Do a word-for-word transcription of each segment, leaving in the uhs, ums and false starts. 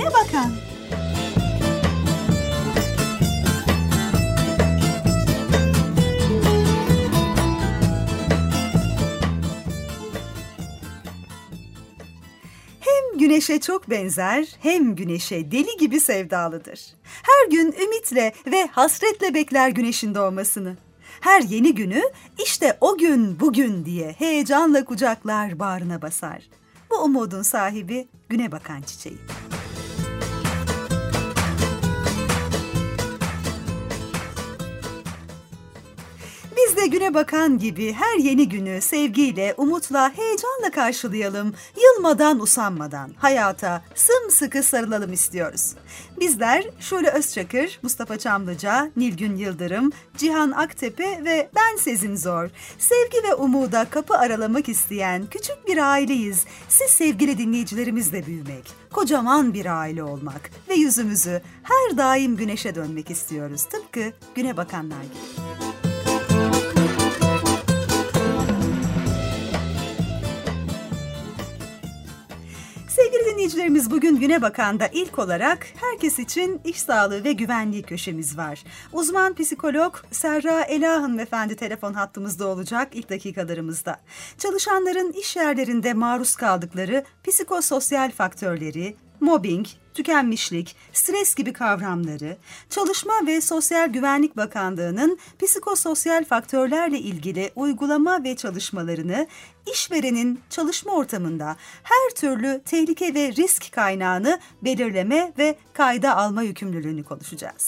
Güne Bakan. Hem güneşe çok benzer, hem güneşe deli gibi sevdalıdır. Her gün ümitle ve hasretle bekler güneşin doğmasını. Her yeni günü işte o gün bugün diye heyecanla kucaklar, bağrına basar. Bu umudun sahibi güne bakan çiçeği. Biz de güne bakan gibi her yeni günü sevgiyle, umutla, heyecanla karşılayalım. Yılmadan, usanmadan hayata sımsıkı sarılalım istiyoruz. Bizler Şule Özçakır, Mustafa Çamlıca, Nilgün Yıldırım, Cihan Aktepe ve ben Sezin Zor. Sevgi ve umuda kapı aralamak isteyen küçük bir aileyiz. Siz sevgili dinleyicilerimizle büyümek, kocaman bir aile olmak ve yüzümüzü her daim güneşe dönmek istiyoruz. Tıpkı güne bakanlar gibi. Sevgili dinleyicilerimiz, bugün Güne Bakan'da ilk olarak herkes için iş sağlığı ve güvenliği köşemiz var. Uzman psikolog Serra Ela hanımefendi telefon hattımızda olacak ilk dakikalarımızda. Çalışanların iş yerlerinde maruz kaldıkları psikososyal faktörleri, mobbing, tükenmişlik, stres gibi kavramları, Çalışma ve Sosyal Güvenlik Bakanlığı'nın psikososyal faktörlerle ilgili uygulama ve çalışmalarını, işverenin çalışma ortamında her türlü tehlike ve risk kaynağını belirleme ve kayda alma yükümlülüğünü konuşacağız.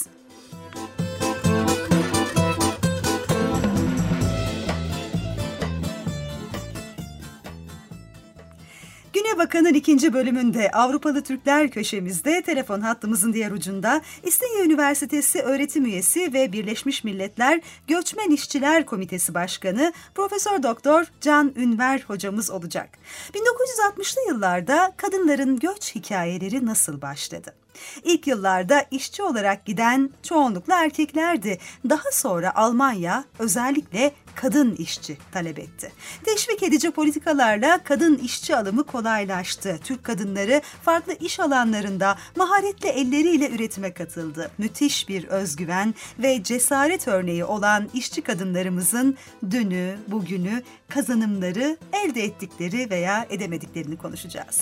Güne Bakan'ın ikinci bölümünde Avrupalı Türkler köşemizde telefon hattımızın diğer ucunda İstinye Üniversitesi öğretim üyesi ve Birleşmiş Milletler Göçmen İşçiler Komitesi Başkanı Profesör Doktor Can Ünver hocamız olacak. bin dokuz yüz altmışlı yıllarda kadınların göç hikayeleri nasıl başladı? İlk yıllarda işçi olarak giden çoğunlukla erkeklerdi. Daha sonra Almanya özellikle kadın işçi talep etti. Teşvik edici politikalarla kadın işçi alımı kolaylaştı. Türk kadınları farklı iş alanlarında maharetli elleriyle üretime katıldı. Müthiş bir özgüven ve cesaret örneği olan işçi kadınlarımızın dünü, bugünü, kazanımları, elde ettikleri veya edemediklerini konuşacağız.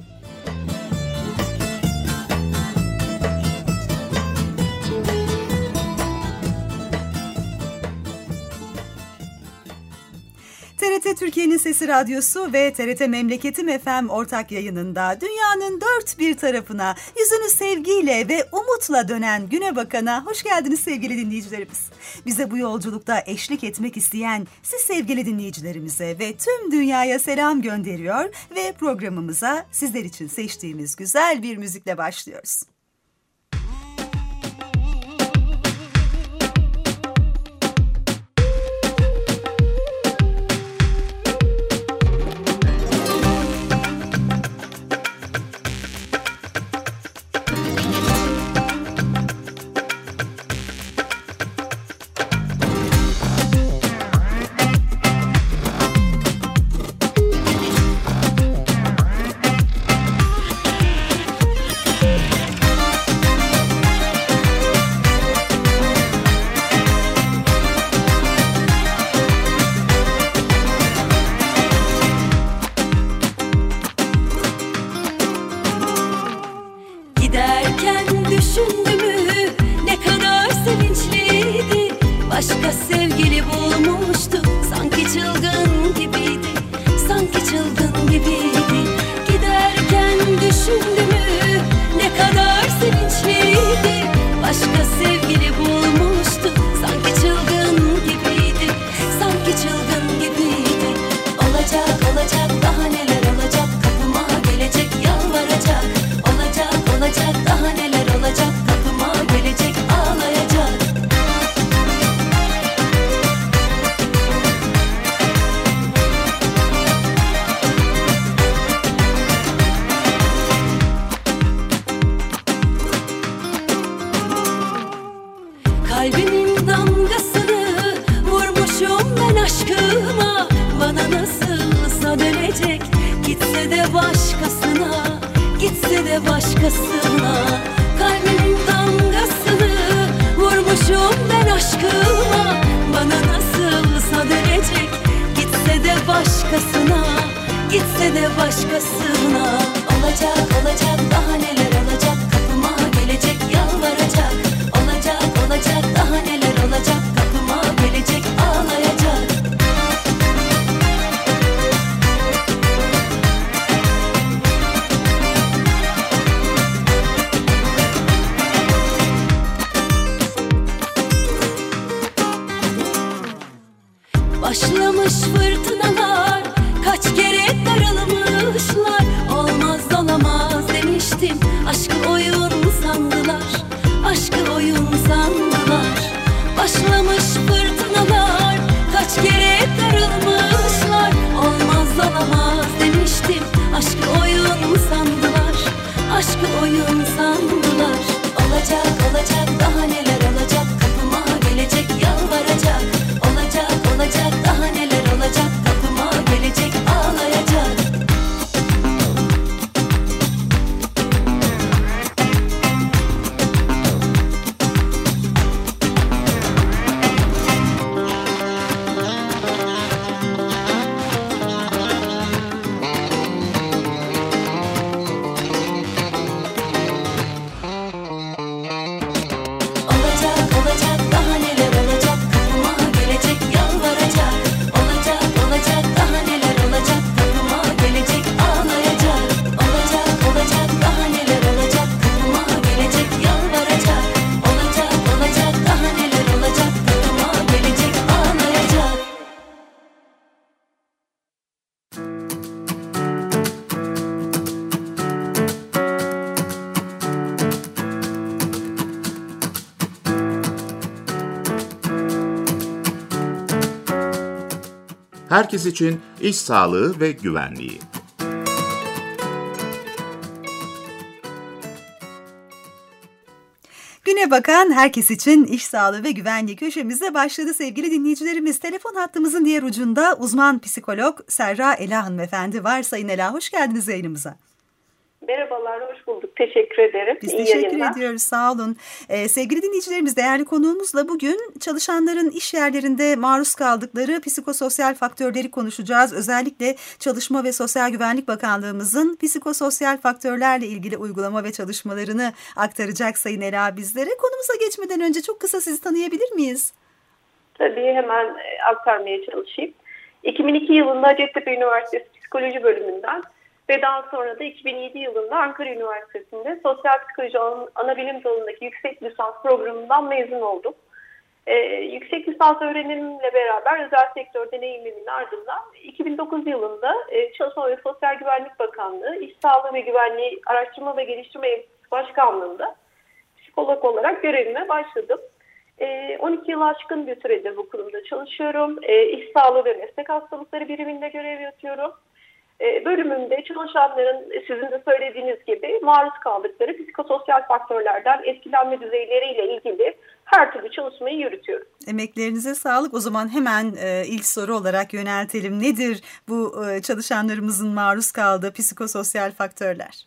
T R T Türkiye'nin Sesi Radyosu ve T R T Memleketim F M ortak yayınında dünyanın dört bir tarafına yüzünü sevgiyle ve umutla dönen Güne Bakan'a hoş geldiniz sevgili dinleyicilerimiz. Bize bu yolculukta eşlik etmek isteyen siz sevgili dinleyicilerimize ve tüm dünyaya selam gönderiyor ve programımıza sizler için seçtiğimiz güzel bir müzikle başlıyoruz. Başka sevgili bulmuştu, sanki çılgın gibiydi, sanki çılgın gibiydi. Giderken düşündü mü ne kadar sevinçliydi. Başka sevgili bulmuştu, sanki çılgın gibiydi, sanki çılgın gibiydi. Olacak olacak daha neler olacak, kapıma gelecek yalvaracak. Olacak olacak daha neler olacak, kapıma gelecek ağlayacak. Kalbimin damgasını vurmuşum ben aşkıma. Bana nasılsa dönecek, gitse de başkasına. gitse de başkasına. Kalbimin damgasını vurmuşum ben aşkıma. Bana nasılsa dönecek, gitse de başkasına, gitse de başkasına. Olacak olacak daha neler olacak, kapıma gelecek yalvaracak. Olacak olacak daha neler olacak, kapıma gelecek ağlayacak. Başlamış fırtınalar, kaç kere darılmışlar. Olmaz olamaz demiştim, aşkı oyun sandılar, aşkı oyun sandılar. Başlamış fırtınalar, kaç kere darılmışlar. Olmaz olamaz demiştim, aşkı oyun sandılar, aşkı oyun sandılar. Olacak olacak daha neler olacak, kapıma gelecek yalvaracak. Olacak olacak daha neler olacak, kapıma gelecek ağlayacak. Olacak olacak daha neler olacak, kapıma gelecek yalvaracak. Olacak olacak daha neler olacak, kapıma gelecek ağlayacak. Olacak olacak daha neler olacak, kapıma gelecek yalvaracak. Olacak olacak daha neler olacak, kapıma gelecek ağlayacak. Herkes için iş sağlığı ve güvenliği. Güne bakan herkes için iş sağlığı ve güvenliği köşemizde başladı sevgili dinleyicilerimiz. Telefon hattımızın diğer ucunda uzman psikolog Serra Ela hanımefendi var. Sayın Ela, hoş geldiniz yayınımıza. Merhabalar, hoş bulduk. Teşekkür ederim. Biz İyi teşekkür yayınlar. ediyoruz, sağ olun. Ee, sevgili dinleyicilerimiz, değerli konuğumuzla bugün çalışanların iş yerlerinde maruz kaldıkları psikososyal faktörleri konuşacağız. Özellikle Çalışma ve Sosyal Güvenlik Bakanlığımızın psikososyal faktörlerle ilgili uygulama ve çalışmalarını aktaracak Sayın Ela bizlere. Konumuza geçmeden önce çok kısa sizi tanıyabilir miyiz? Tabii, hemen e, aktarmaya çalışayım. iki bin iki yılında Hacettepe Üniversitesi Psikoloji Bölümünden ve daha sonra da iki bin yedi yılında Ankara Üniversitesi'nde Sosyal Psikoloji Anabilim Dalı'ndaki yüksek lisans programından mezun oldum. Ee, yüksek lisans öğrenimimle beraber özel sektör deneyimimin ardından iki bin dokuz yılında e, Çalışma ve Sosyal Güvenlik Bakanlığı İş Sağlığı ve Güvenliği Araştırma ve Geliştirme Enstitüsü Başkanlığı'nda psikolog olarak görevime başladım. E, on iki yıl aşkın bir süredir bu kurumda çalışıyorum. E, İş Sağlığı ve Meslek Hastalıkları biriminde görev yapıyorum. Bölümümde çalışanların sizin de söylediğiniz gibi maruz kaldıkları psikososyal faktörlerden etkilenme düzeyleriyle ilgili her türlü çalışmayı yürütüyorum. Emeklerinize sağlık. O zaman hemen e, ilk soru olarak yöneltelim. Nedir bu e, çalışanlarımızın maruz kaldığı psikososyal faktörler?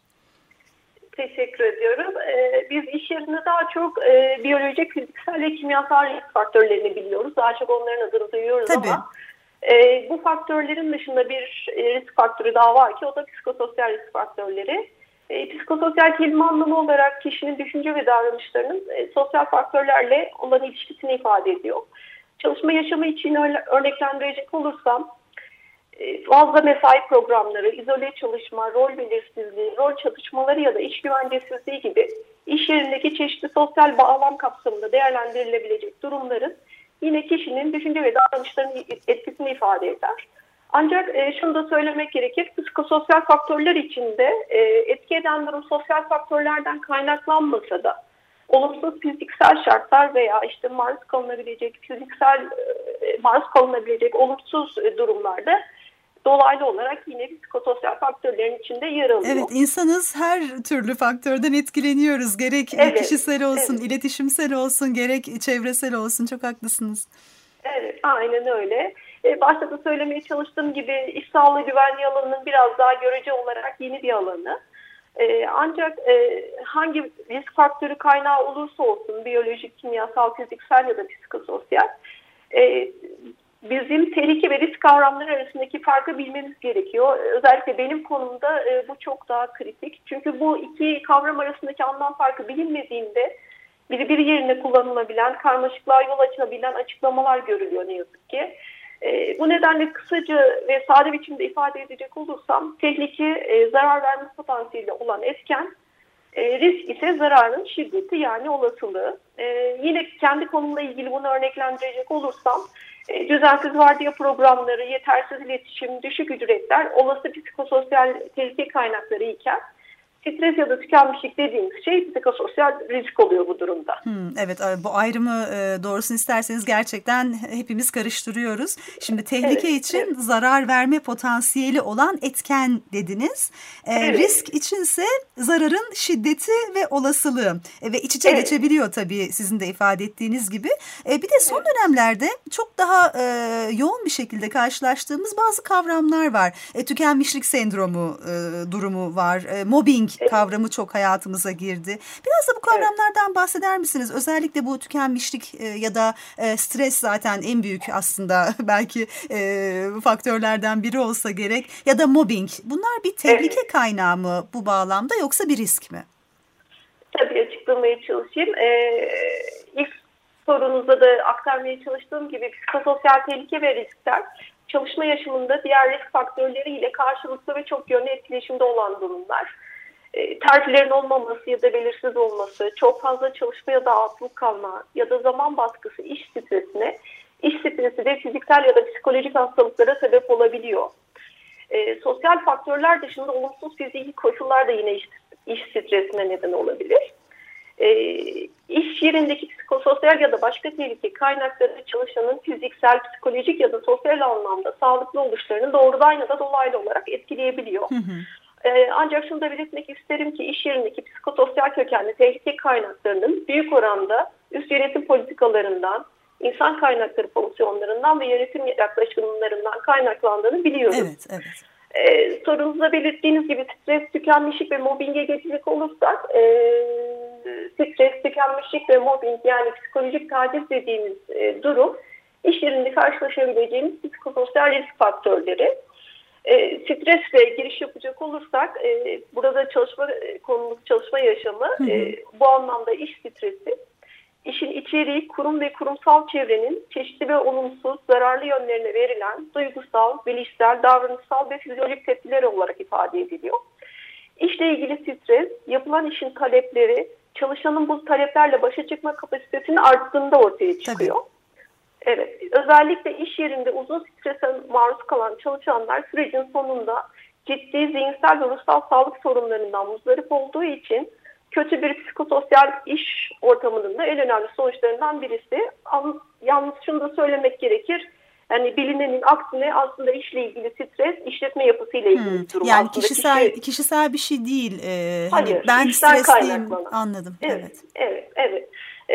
Teşekkür ediyorum. Ee, biz iş yerinde daha çok e, biyolojik, fiziksel ve kimyasal risk faktörlerini biliyoruz. Daha çok onların adını duyuyoruz. Tabii. Ama E, bu faktörlerin dışında bir e, risk faktörü daha var ki o da psikososyal risk faktörleri. E, psikososyal kelime anlamı olarak kişinin düşünce ve davranışlarının e, sosyal faktörlerle olan ilişkisini ifade ediyor. Çalışma yaşamı için örneklendirecek olursam e, fazla mesai programları, izole çalışma, rol belirsizliği, rol çatışmaları ya da iş güvencesizliği gibi iş yerindeki çeşitli sosyal bağlam kapsamında değerlendirilebilecek durumların yine kişinin düşünce ve davranışlarının etkisini ifade eder. Ancak e, şunu da söylemek gerekir, psikososyal faktörler içinde e, etki eden durum sosyal faktörlerden kaynaklanmasa da olumsuz fiziksel şartlar veya işte maruz kalınabilecek fiziksel e, maruz kalınabilecek olumsuz e, durumlarda dolaylı olarak yine psikososyal faktörlerin içinde yer alıyor. Evet, insanız, her türlü faktörden etkileniyoruz. Gerek evet, kişisel olsun, evet. iletişimsel olsun, gerek çevresel olsun. Çok haklısınız. Evet, aynen öyle. Ee, başta da söylemeye çalıştığım gibi iş sağlığı güvenliği alanının biraz daha görece olarak yeni bir alanı. E, ancak e, hangi risk faktörü kaynağı olursa olsun, biyolojik, kimyasal, fiziksel ya da psikososyal, e, bizim tehlike ve risk kavramları arasındaki farkı bilmemiz gerekiyor. Özellikle benim konumda e, bu çok daha kritik. Çünkü bu iki kavram arasındaki anlam farkı bilinmediğinde birbiri yerine kullanılabilen, karmaşıklığa yol açabilen açıklamalar görülüyor ne yazık ki. E, bu nedenle kısaca ve sade biçimde ifade edecek olursam, tehlike e, zarar verme potansiyeli olan etken, e, risk ise zararın şiddeti yani olasılığı. E, yine kendi konumla ilgili bunu örneklendirecek olursam, e, düzensiz vardiya programları, yetersiz iletişim, düşük ücretler olası psikososyal tehlike kaynakları iken, stres ya da tükenmişlik dediğimiz şey psikososyal risk oluyor bu durumda. Hmm, evet, bu ayrımı e, doğrusunu isterseniz gerçekten hepimiz karıştırıyoruz. Şimdi tehlike evet, için evet. zarar verme potansiyeli olan etken dediniz. E, evet. Risk içinse zararın şiddeti ve olasılığı e, ve iç içe evet. geçebiliyor tabii sizin de ifade ettiğiniz gibi. E, bir de son evet. dönemlerde çok daha e, yoğun bir şekilde karşılaştığımız bazı kavramlar var. E, tükenmişlik sendromu e, durumu var. E, mobbing kavramı çok hayatımıza girdi. Biraz da bu kavramlardan evet. bahseder misiniz? Özellikle bu tükenmişlik e, ya da e, stres zaten en büyük aslında belki e, faktörlerden biri olsa gerek. Ya da mobbing. Bunlar bir tehlike evet. kaynağı mı bu bağlamda yoksa bir risk mi? Tabii açıklamaya çalışayım. Ee, ilk sorunuzda da aktarmaya çalıştığım gibi psikososyal tehlike ve riskler çalışma yaşamında diğer risk faktörleriyle karşılıklı ve çok yönlü etkileşimde olan durumlar. E, tercihlerin olmaması ya da belirsiz olması, çok fazla çalışma ya da atılık kalma ya da zaman baskısı iş stresine, iş stresi de fiziksel ya da psikolojik hastalıklara sebep olabiliyor. E, sosyal faktörler dışında olumsuz fiziki koşullar da yine iş, iş stresine neden olabilir. E, iş yerindeki psikososyal ya da başka tehlike kaynakları çalışanın fiziksel, psikolojik ya da sosyal anlamda sağlıklı oluşlarını doğrudan ya da dolaylı olarak etkileyebiliyor. Hı hı. Ancak şunu da belirtmek isterim ki iş yerindeki psikososyal kökenli tehlike kaynaklarının büyük oranda üst yönetim politikalarından, insan kaynakları fonksiyonlarından ve yönetim yaklaşımlarından kaynaklandığını biliyoruz. Evet, evet. Ee, sorunuzda belirttiğiniz gibi stres, tükenmişlik ve mobbinge geçecek olursak, e, stres, tükenmişlik ve mobbing yani psikolojik taciz dediğimiz e, durum iş yerinde karşılaşabileceğimiz psikososyal risk faktörleri. E, stresle giriş yapacak olursak e, burada çalışma konumuz çalışma yaşamı hı hı. E, bu anlamda iş stresi, işin içeriği kurum ve kurumsal çevrenin çeşitli ve olumsuz zararlı yönlerine verilen duygusal, bilişsel, davranışsal ve fizyolojik tepkiler olarak ifade ediliyor. İşle ilgili stres, yapılan işin talepleri, çalışanın bu taleplerle başa çıkma kapasitesinin arttığında ortaya çıkıyor. Tabii. Evet, özellikle iş yerinde uzun strese maruz kalan çalışanlar sürecin sonunda ciddi zihinsel ve ruhsal sağlık sorunlarından muzdarip olduğu için kötü bir psikososyal iş ortamının da en önemli sonuçlarından birisi. Yalnız şunu da söylemek gerekir, yani bilinenin aksine aslında işle ilgili stres işletme yapısıyla ilgili hmm, bir durum. Yani kişisel, kişi, kişisel bir şey değil. Ee, hayır, hani ben stresliyim anladım. Evet, evet, evet. evet.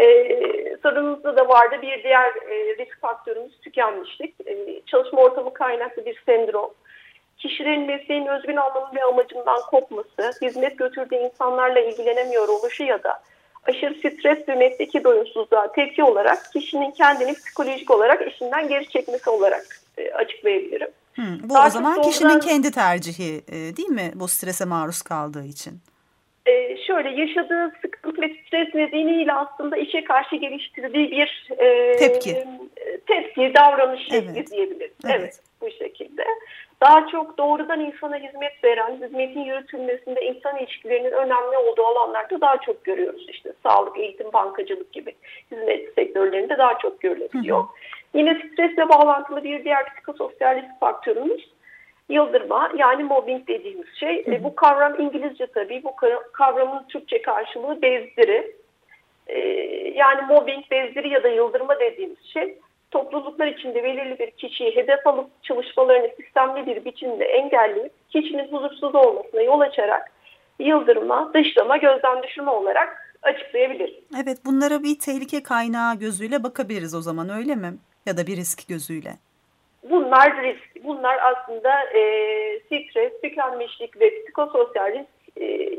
Ee, sorunuzda da vardı bir diğer e, risk faktörümüz tükenmişlik. Ee, çalışma ortamı kaynaklı bir sendrom. Kişilerin mesleğin özgün anlamı ve amacından kopması, hizmet götürdüğü insanlarla ilgilenemiyor oluşu ya da aşırı stres ve mesleki doyumsuzluğa tepki olarak kişinin kendini psikolojik olarak işinden geri çekmesi olarak e, açıklayabilirim. Hmm, bu Daha o zaman doğrudan, kişinin kendi tercihi e, değil mi bu strese maruz kaldığı için? E, şöyle yaşadığı sıkıntı ve stres nedeniyle aslında işe karşı geliştirdiği bir e, tepki, tepki, davranış şekli evet. diyebiliriz. Evet. evet, bu şekilde. Daha çok doğrudan insana hizmet veren, hizmetin yürütülmesinde insan ilişkilerinin önemli olduğu alanlarda daha çok görüyoruz. İşte sağlık, eğitim, bankacılık gibi hizmet sektörlerinde daha çok görülebiliyor. Hı hı. Yine stresle bağlantılı bir diğer psikososyal risk faktörümüz yıldırma yani mobbing dediğimiz şey. Hı hı. Bu kavram İngilizce tabii. Bu kavramın Türkçe karşılığı bezdiri. Ee, yani mobbing, bezdiri ya da yıldırma dediğimiz şey topluluklar içinde belirli bir kişiyi hedef alıp çalışmalarını sistemli bir biçimde engelleyip kişinin huzursuz olmasına yol açarak yıldırma, dışlama, gözden düşürme olarak açıklayabiliriz. Evet, bunlara bir tehlike kaynağı gözüyle bakabiliriz o zaman, öyle mi? Ya da bir risk gözüyle. Bunlar risk. Bunlar aslında e, stres, tükenmişlik ve psikososyal risk e,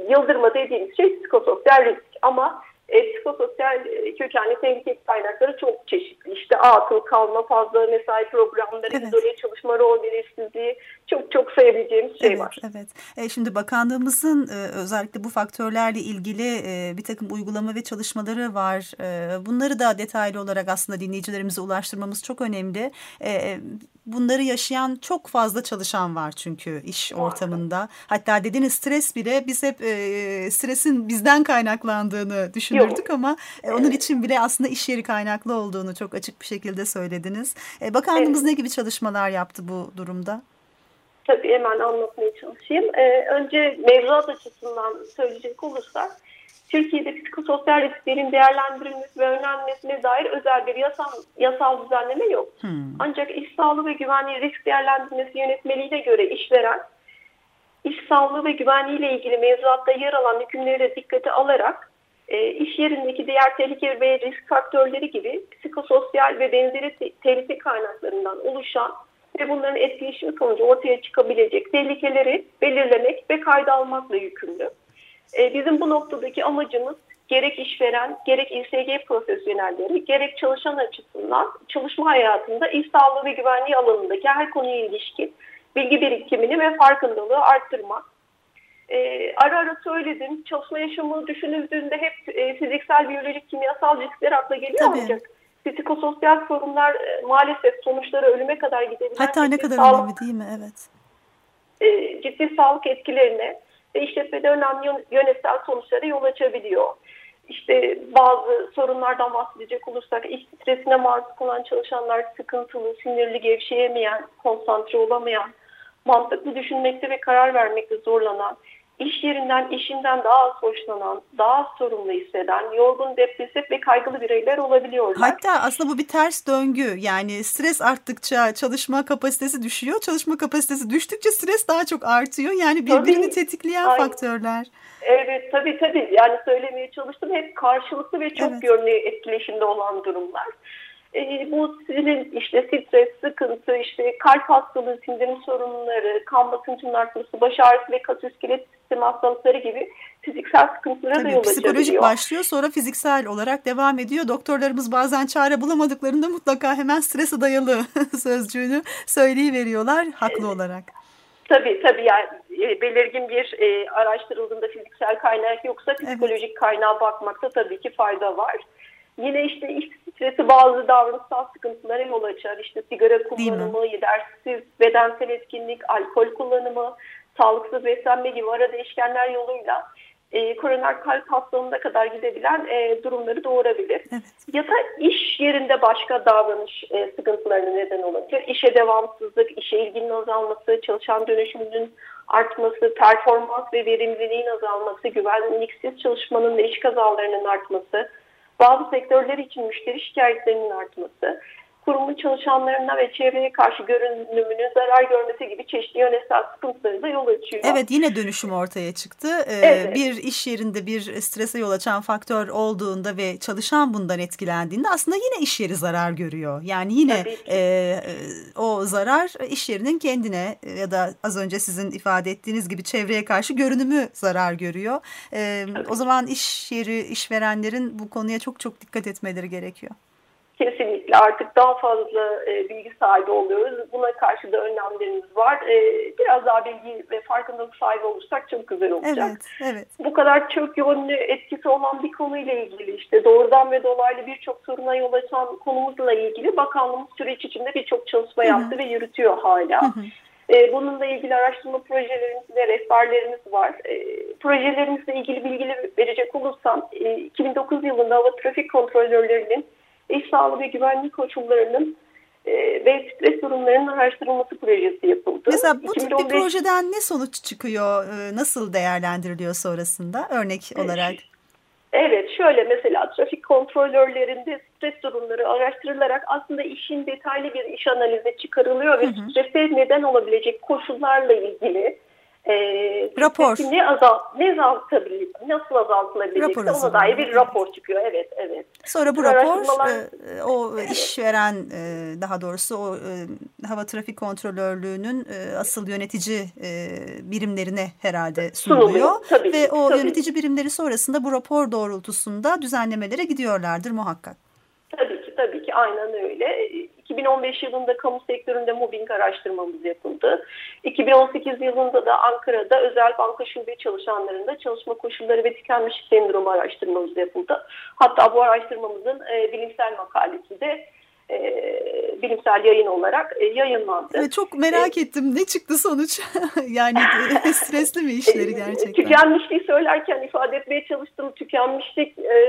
yıldırma dediğimiz şey psikososyal risk ama e, psikososyal kökenli tehlike kaynakları çok çeşitli. İşte atıl kalma, fazla mesai programları, evet. izole çalışma, rol belirsizliği, çok çok sayabileceğimiz şey evet, var. Evet. E, şimdi bakanlığımızın e, özellikle bu faktörlerle ilgili e, bir takım uygulama ve çalışmaları var. E, bunları da detaylı olarak aslında dinleyicilerimize ulaştırmamız çok önemli. E, bunları yaşayan çok fazla çalışan var çünkü iş ortamında. Hatta dediniz stres bile, biz hep e, stresin bizden kaynaklandığını düşünürdük Yok. ama e, onun evet. için bile aslında iş yeri kaynaklı olduğunu çok açık bir şekilde söylediniz. E, bakanlığımız evet. ne gibi çalışmalar yaptı bu durumda? Tabii hemen anlatmaya çalışayım. Ee, önce mevzuat açısından söyleyecek olursak, Türkiye'de psikososyal risklerin değerlendirilmesi ve önlenmesine dair özel bir yasal, yasal düzenleme yok. Hmm. Ancak iş sağlığı ve güvenliği risk değerlendirmesi yönetmeliğine göre işveren, iş sağlığı ve güvenliği ile ilgili mevzuatta yer alan hükümleri de dikkate alarak, e, iş yerindeki diğer tehlike ve risk faktörleri gibi psikososyal ve benzeri te- tehlike kaynaklarından oluşan ve bunların etkileşimi sonucu ortaya çıkabilecek tehlikeleri belirlemek ve kayda almakla yükümlü. Ee, bizim bu noktadaki amacımız gerek işveren, gerek İ S G profesyonelleri, gerek çalışan açısından çalışma hayatında iş sağlığı ve güvenliği alanındaki her konuya ilişkin bilgi birikimini ve farkındalığı arttırmak. Ee, ara ara söyledim, çalışma yaşamı düşünüldüğünde hep e, fiziksel, biyolojik, kimyasal riskler akla geliyor Tabii. ancak psikososyal sorunlar e, maalesef sonuçları ölüme kadar gidebilen hatta ne kadar sağlık, önemli değil mi? Evet. E, ciddi sağlık etkilerine ve işletmede önemli yönetsel sonuçlara yol açabiliyor. İşte bazı sorunlardan bahsedecek olursak iş stresine maruz kalan çalışanlar sıkıntılı, sinirli, gevşeyemeyen, konsantre olamayan, mantıklı düşünmekte ve karar vermekte zorlanan, iş yerinden, işinden daha az hoşlanan, daha az sorumlu hisseden, yorgun, depresif ve kaygılı bireyler olabiliyorlar. Hatta aslında bu bir ters döngü. Yani stres arttıkça çalışma kapasitesi düşüyor. Çalışma kapasitesi düştükçe stres daha çok artıyor. Yani birbirini tabii, tetikleyen aynen. faktörler. Evet, tabii tabii. Yani söylemeye çalıştım. Hep karşılıklı ve çok evet. yönlü etkileşimde olan durumlar. E, bu sizin işte stres, sıkıntı, işte kalp hastalığı, sindirim sorunları, kan basıncının artması, baş ağrısı ve kas iskelet sistemi hastalıkları gibi fiziksel sıkıntılara Tabii, da yol açabiliyor. Psikolojik başlıyor, sonra fiziksel olarak devam ediyor. Doktorlarımız bazen çare bulamadıklarında mutlaka hemen strese dayalı sözcüğünü söyleyiveriyorlar haklı evet. olarak. Tabii tabii yani e, belirgin bir e, araştırıldığında fiziksel kaynak yoksa psikolojik evet. kaynağa bakmakta tabii ki fayda var. Yine işte iş stresi bazı davranışsal sıkıntılara yol açar. İşte sigara kullanımı, yetersiz bedensel etkinlik, alkol kullanımı, sağlıksız beslenme gibi ara değişkenler yoluyla e, koroner kalp hastalığına kadar gidebilen e, durumları doğurabilir. Evet. Ya da iş yerinde başka davranış e, sıkıntılarına neden olabilir. İşe devamsızlık, işe ilginin azalması, çalışan dönüşümünün artması, performans ve verimliliğin azalması, güvenliksiz çalışmanın ve iş kazalarının artması, bazı sektörler için müşteri şikayetlerinin artması, kurumun çalışanlarına ve çevreye karşı görünümünün zarar görmesi gibi çeşitli yönetsel sıkıntıları da yol açıyor. Evet, yine dönüşüm ortaya çıktı. Ee, evet. Bir iş yerinde bir strese yol açan faktör olduğunda ve çalışan bundan etkilendiğinde aslında yine iş yeri zarar görüyor. Yani yine e, o zarar iş yerinin kendine ya da az önce sizin ifade ettiğiniz gibi çevreye karşı görünümü zarar görüyor. E, o zaman iş yeri, işverenlerin bu konuya çok çok dikkat etmeleri gerekiyor. Kesinlikle artık daha fazla e, bilgi sahibi oluyoruz. Buna karşı da önlemlerimiz var. E, biraz daha bilgi ve farkındalık sahibi olursak çok güzel olacak. Evet, evet. Bu kadar çok yönlü etkisi olan bir konuyla ilgili işte doğrudan ve dolaylı birçok soruna yol açan konumuzla ilgili bakanlığımız süreç içinde birçok çalışma yaptı Hı-hı. ve yürütüyor hala. Hı-hı. E, bununla ilgili araştırma projelerimiz ve rehberlerimiz var. E, projelerimizle ilgili bilgileri verecek olursam e, iki bin dokuz yılında hava trafik kontrolörlerinin İş sağlığı ve güvenlik koşullarının e, ve stres durumlarının araştırılması projesi yapıldı. Mesela bu tip bir projeden ne sonuç çıkıyor? E, nasıl değerlendiriliyor sonrasında örnek olarak? Evet, şöyle mesela trafik kontrolörlerinde stres durumları araştırılarak aslında işin detaylı bir iş analizi çıkarılıyor ve hı hı. strese neden olabilecek koşullarla ilgili e, rapor. Ne, azalt, ne azaltabilir, nasıl azaltılabilecek ona dair bir rapor çıkıyor. Evet, evet. Sonra bu rapor e, o evet. işveren e, daha doğrusu o e, hava trafik kontrolörlüğünün e, asıl yönetici e, birimlerine herhalde sunuluyor. Tabii Ve ki, o tabii. yönetici birimleri sonrasında bu rapor doğrultusunda düzenlemelere gidiyorlardır muhakkak. Tabii ki, tabii ki aynen öyle. iki bin on beş yılında kamu sektöründe mobbing araştırmamız yapıldı. iki bin on sekiz yılında da Ankara'da özel banka şube çalışanlarında çalışma koşulları ve tükenmişlik sendromu araştırmamız yapıldı. Hatta bu araştırmamızın e, bilimsel makalesi de e, bilimsel yayın olarak e, yayınlandı. Evet, çok merak e, ettim. Ne çıktı sonuç? Yani stresli mi işleri gerçekten? Tükenmişliği söylerken ifade etmeye çalıştım. Tükenmişlik e,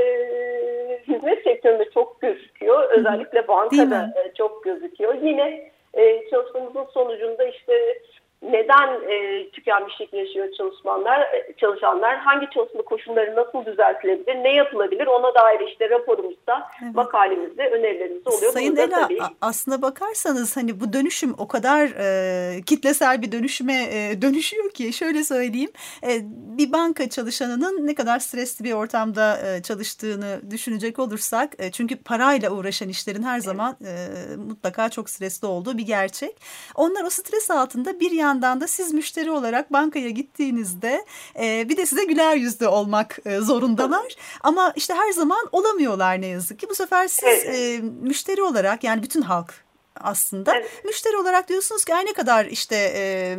hizmet sektöründe çok gözüküyor. Özellikle bankada e, çok gözüküyor. Yine e, çalışmamızın sonucunda işte neden e, tükenmişlik yaşıyor çalışanlar, çalışanlar, hangi çalışma koşulları nasıl düzeltilebilir, ne yapılabilir ona dair işte raporumuzda, evet. makalemizde önerilerimiz oluyor. Sayın Ela, tabii... aslına bakarsanız hani bu dönüşüm o kadar e, kitlesel bir dönüşüme e, dönüşüyor ki şöyle söyleyeyim, e, bir banka çalışanının ne kadar stresli bir ortamda e, çalıştığını düşünecek olursak, e, çünkü parayla uğraşan işlerin her zaman e, mutlaka çok stresli olduğu bir gerçek. Onlar o stres altında bir yan yandan da siz müşteri olarak bankaya gittiğinizde e, bir de size güler yüzlü olmak e, zorundalar. Ama işte her zaman olamıyorlar ne yazık ki. Bu sefer siz e, müşteri olarak, yani bütün halk aslında evet. müşteri olarak diyorsunuz ki ay ne kadar işte e, e,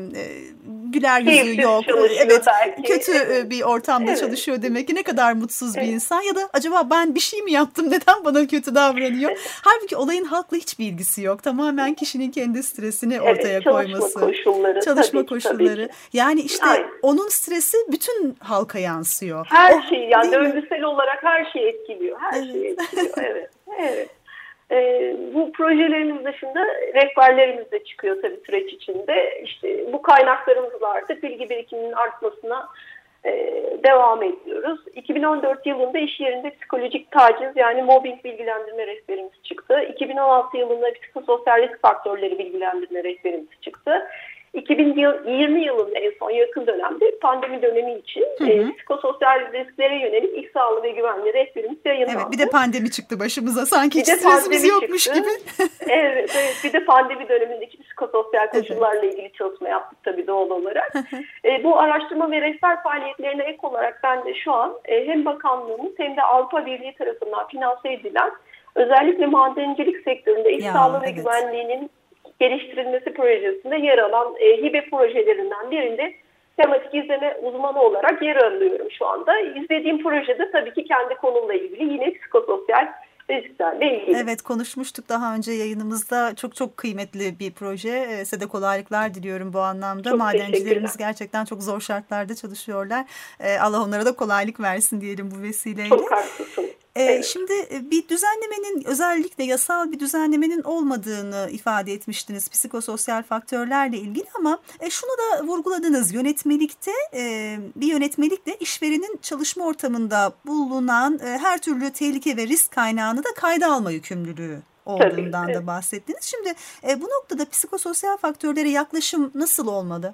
güler yüzü Keyifli yok, evet belki. kötü evet. bir ortamda evet. çalışıyor demek ki, ne kadar mutsuz evet. bir insan, ya da acaba ben bir şey mi yaptım, neden bana kötü davranıyor? Halbuki olayın halkla hiçbir ilgisi yok, tamamen kişinin kendi stresini evet, ortaya çalışma koyması, koşulları, çalışma tabii koşulları, ki. Yani işte Aynen. onun stresi bütün halka yansıyor. Her o, şey yani döngüsel olarak her şey etkiliyor, her evet. şey etkiliyor, evet, evet. Ee, bu projelerimiz dışında rehberlerimiz de çıkıyor tabii süreç içinde. İşte bu kaynaklarımızla artık bilgi birikiminin artmasına e, devam ediyoruz. iki bin on dört yılında iş yerinde psikolojik taciz yani mobbing bilgilendirme rehberimiz çıktı. iki bin on altı yılında psikososyal risk faktörleri bilgilendirme rehberimiz çıktı. iki bin yirmi yılında en son yakın dönemde pandemi dönemi için hı hı. E, psikososyal risklere yönelik iş sağlığı ve güvenliği rehberimiz yayınlandı. Evet, bir de pandemi çıktı başımıza, sanki hiç stresimiz yokmuş çıktı. gibi. evet, evet, bir de pandemi dönemindeki psikososyal koşullarla evet. ilgili çalışma yaptık tabii doğal olarak. e, bu araştırma ve rehber faaliyetlerine ek olarak ben de şu an e, hem bakanlığımız hem de Avrupa Birliği tarafından finanse edilen özellikle madencilik sektöründe iş ya, sağlığı evet. ve güvenliğinin geliştirilmesi projesinde yer alan e, hibe projelerinden birinde tematik izleme uzmanı olarak yer alıyorum şu anda. İzlediğim projede tabii ki kendi konumla ilgili yine psikososyal risklerle ilgili. Evet, konuşmuştuk daha önce yayınımızda. Çok çok kıymetli bir proje. Size de kolaylıklar diliyorum bu anlamda. Çok Madencilerimiz gerçekten çok zor şartlarda çalışıyorlar. Allah onlara da kolaylık versin diyelim bu vesileyle. Çok haklısın. Ee, evet. Şimdi bir düzenlemenin, özellikle yasal bir düzenlemenin olmadığını ifade etmiştiniz psikososyal faktörlerle ilgili, ama e, şunu da vurguladınız, yönetmelikte e, bir yönetmelikle işverenin çalışma ortamında bulunan e, her türlü tehlike ve risk kaynağını da kayda alma yükümlülüğü olduğundan Tabii, da evet. bahsettiniz. Şimdi e, bu noktada psikososyal faktörlere yaklaşım nasıl olmalı?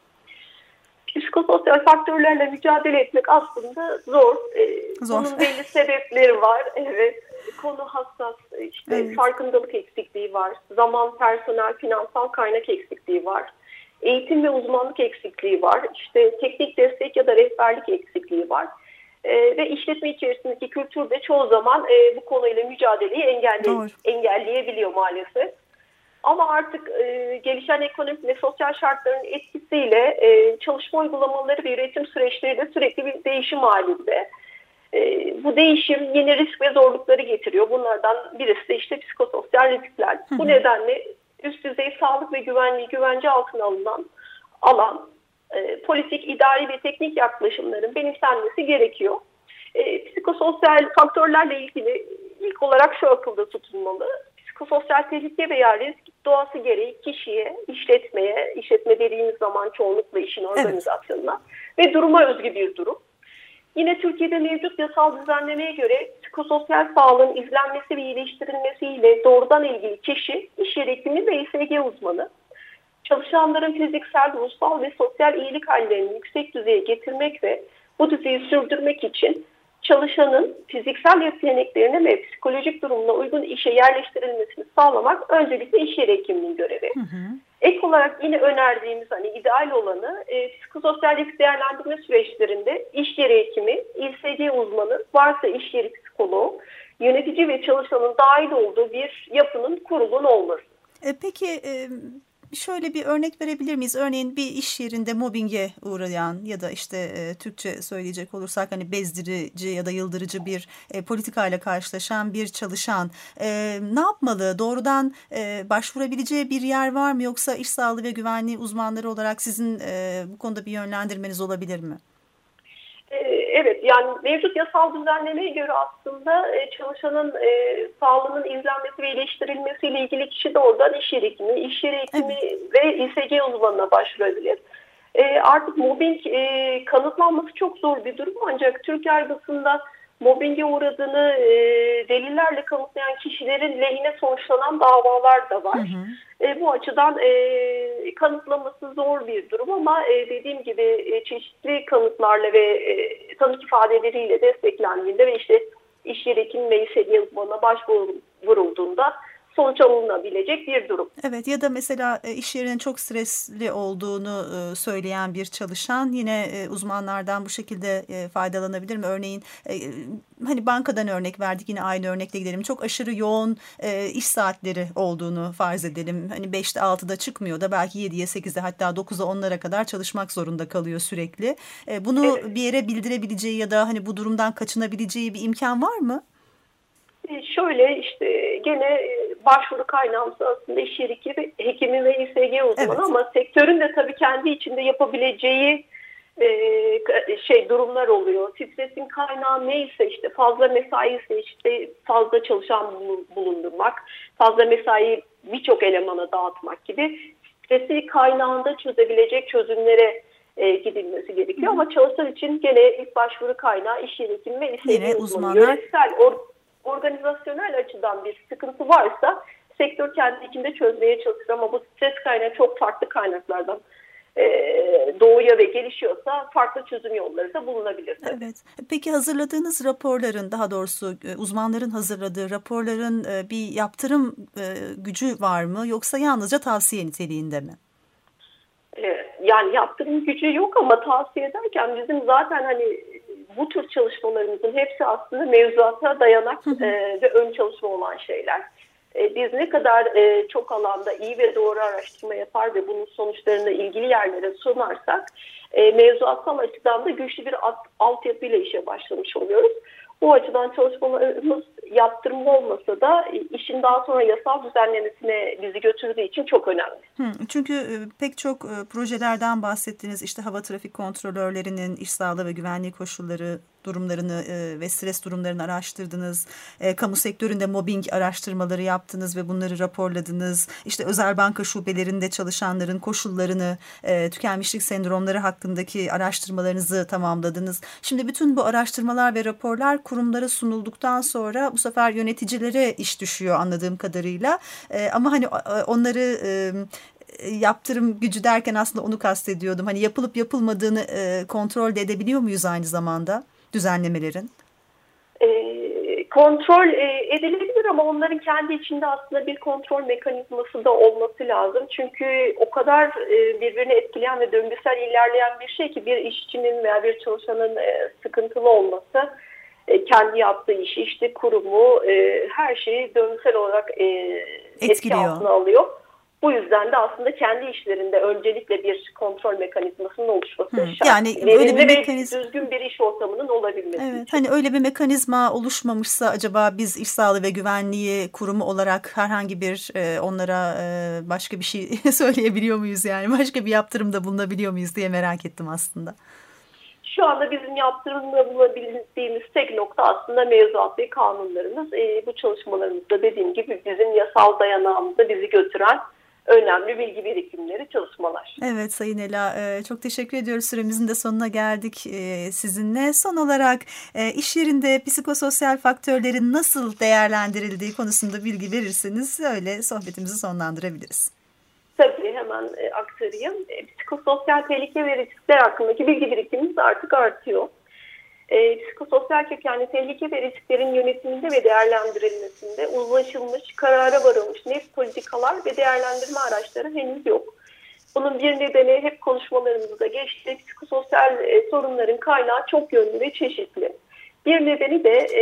Psikososyal faktörlerle mücadele etmek aslında zor. zor. Bunun belli sebepleri var. Evet. Konu hassas. İşte evet. farkındalık eksikliği var. Zaman, personel, finansal kaynak eksikliği var. Eğitim ve uzmanlık eksikliği var. İşte teknik destek ya da rehberlik eksikliği var. Ee, ve işletme içerisindeki kültür de çoğu zaman e, bu konuyla mücadeleyi engelle- engelleyebiliyor maalesef. Ama artık e, gelişen ekonomik ve sosyal şartların etkisiyle e, çalışma uygulamaları ve üretim süreçleri de sürekli bir değişim halinde. E, bu değişim yeni risk ve zorlukları getiriyor. Bunlardan birisi de işte psikososyal riskler. Hı hı. Bu nedenle üst düzey sağlık ve güvenliği güvence altına alınan alan, e, politik, idari ve teknik yaklaşımların benimsenmesi gerekiyor. E, psikososyal faktörlerle ilgili ilk olarak şu akılda tutulmalı. Psikososyal tehlike veya risk doğası gereği kişiye, işletmeye, işletme dediğimiz zaman çoğunlukla işin organizasyonuna evet. ve duruma özgü bir durum. Yine Türkiye'de mevcut yasal düzenlemeye göre psikososyal sağlığın izlenmesi ve iyileştirilmesiyle doğrudan ilgili kişi iş yeri hekimi ve İ S G uzmanı. çalışanların fiziksel, ruhsal ve sosyal iyilik hallerini yüksek düzeye getirmek ve bu düzeyi sürdürmek için çalışanın fiziksel yeteneklerine ve psikolojik durumuna uygun işe yerleştirilmesini sağlamak öncelikle iş yeri hekimliğinin görevi. Hı hı. Ek olarak yine önerdiğimiz hani ideal olanı e, psikososyal risk değerlendirme süreçlerinde iş yeri hekimi, İ S G uzmanı, varsa iş yeri psikoloğu, yönetici ve çalışanın dahil olduğu bir yapının, kurulun olması. E, peki e, şöyle bir örnek verebilir miyiz? Örneğin bir iş yerinde mobbinge uğrayan ya da işte e, Türkçe söyleyecek olursak hani bezdirici ya da yıldırıcı bir e, politikayla karşılaşan bir çalışan e, ne yapmalı? Doğrudan e, başvurabileceği bir yer var mı? Yoksa iş sağlığı ve güvenliği uzmanları olarak sizin e, bu konuda bir yönlendirmeniz olabilir mi? Evet, yani mevcut yasal düzenlemeye göre aslında çalışanın e, sağlığının izlenmesi ve iyileştirilmesiyle ilgili kişi de oradan iş yeri hekimi, iş yeri hekimi evet. ve İ S G uzmanına başvurabilir. E, artık mobbing e, kanıtlanması çok zor bir durum, ancak Türk yargısında mobbinge uğradığını e, delillerle kanıtlayan kişilerin lehine sonuçlanan davalar da var. Hı hı. E, bu açıdan e, kanıtlaması zor bir durum ama e, dediğim gibi e, çeşitli kanıtlarla ve e, tanık ifadeleriyle desteklendiğinde ve işte iş yeri hekimi ve İ S G uzmanına başvurulduğunda sonuç alınabilecek bir durum. Evet, ya da mesela iş yerinin çok stresli olduğunu söyleyen bir çalışan yine uzmanlardan bu şekilde faydalanabilir mi? Örneğin hani bankadan örnek verdik, yine aynı örnekle gidelim. Çok aşırı yoğun iş saatleri olduğunu farz edelim. Hani beşte altıda çıkmıyor da belki yediye sekize hatta dokuza onlara kadar çalışmak zorunda kalıyor sürekli. Bunu evet. bir yere bildirebileceği ya da hani bu durumdan kaçınabileceği bir imkan var mı? Şöyle işte gene başvuru kaynağımız aslında iş yeri hekimi ve İ S G uzmanı evet. ama sektörün de tabii kendi içinde yapabileceği e, şey durumlar oluyor. Stresin kaynağı neyse işte fazla mesai ise işte fazla çalışan bulundurmak, fazla mesai birçok elemana dağıtmak gibi stresi kaynağında çözebilecek çözümlere e, gidilmesi gerekiyor. Hı. Ama çalışan için gene ilk başvuru kaynağı iş yeri hekimi ve İ S G uzmanı. Yönetsel or organizasyonel açıdan bir sıkıntı varsa sektör kendi içinde çözmeye çalışır ama bu stres kaynağı çok farklı kaynaklardan e, doğuyor ve gelişiyorsa farklı çözüm yolları da bulunabilir. Tabii. Evet. Peki hazırladığınız raporların, daha doğrusu uzmanların hazırladığı raporların bir yaptırım gücü var mı yoksa yalnızca tavsiye niteliğinde mi? Yani yaptırım gücü yok ama tavsiye ederken bizim zaten hani bu tür çalışmalarımızın hepsi aslında mevzuata dayanak e, ve ön çalışma olan şeyler. E, biz ne kadar e, çok alanda iyi ve doğru araştırma yapar ve bunun sonuçlarını ilgili yerlere sunarsak e, mevzuatsal açıdan da güçlü bir alt, altyapıyla işe başlamış oluyoruz. Bu açıdan çalışmalarımız yaptırımlı olmasa da işin daha sonra yasal düzenlemesine bizi götürdüğü için çok önemli. Hı, çünkü pek çok projelerden bahsettiniz. İşte hava trafik kontrolörlerinin iş sağlığı ve güvenliği koşulları durumlarını e, ve stres durumlarını araştırdınız. E, kamu sektöründe mobbing araştırmaları yaptınız ve bunları raporladınız. İşte özel banka şubelerinde çalışanların koşullarını, e, tükenmişlik sendromları hakkındaki araştırmalarınızı tamamladınız. Şimdi bütün bu araştırmalar ve raporlar kurumlara sunulduktan sonra bu sefer yöneticilere iş düşüyor anladığım kadarıyla. E, ama hani onları e, yaptırım gücü derken aslında onu kastediyordum. Hani yapılıp yapılmadığını e, kontrol de edebiliyor muyuz aynı zamanda düzenlemelerin? E, kontrol e, edilebilir ama onların kendi içinde aslında bir kontrol mekanizması da olması lazım. Çünkü o kadar e, birbirini etkileyen ve döngüsel ilerleyen bir şey ki bir işçinin veya bir çalışanın e, sıkıntılı olması e, kendi yaptığı işi, işte kurumu, e, her şeyi döngüsel olarak e, etki altına alıyor. Bu yüzden de aslında kendi işlerinde öncelikle bir kontrol mekanizmasının oluşması Hı, şart. Yani öyle bir mekanizma, düzgün bir iş ortamının olabilmesi evet, için. Hani öyle bir mekanizma oluşmamışsa acaba biz iş sağlığı ve güvenliği kurumu olarak herhangi bir e, onlara e, başka bir şey söyleyebiliyor muyuz, yani başka bir yaptırımda bulunabiliyor muyuz diye merak ettim aslında. Şu anda bizim yaptırımda bulabildiğimiz tek nokta aslında mevzuat ve kanunlarımız. E, bu çalışmalarımızda dediğim gibi bizim yasal dayanağımızda bizi götüren önemli bilgi birikimleri, çalışmalar. Evet Sayın Ela, çok teşekkür ediyoruz. Süremizin de sonuna geldik sizinle. Son olarak iş yerinde psikososyal faktörlerin nasıl değerlendirildiği konusunda bilgi verirseniz öyle sohbetimizi sonlandırabiliriz. Tabii hemen e, aktarayım. E, psikososyal tehlike ve riskler hakkındaki bilgi birikimimiz artık artıyor. E, psikososyal kökenli tehlike ve risklerin yönetiminde ve değerlendirilmesinde uzlaşılmış, karara varılmış net politikalar ve değerlendirme araçları henüz yok. Bunun bir nedeni hep konuşmalarımızda geçti. Psikososyal e, sorunların kaynağı çok yönlü ve çeşitli. Bir nedeni de e,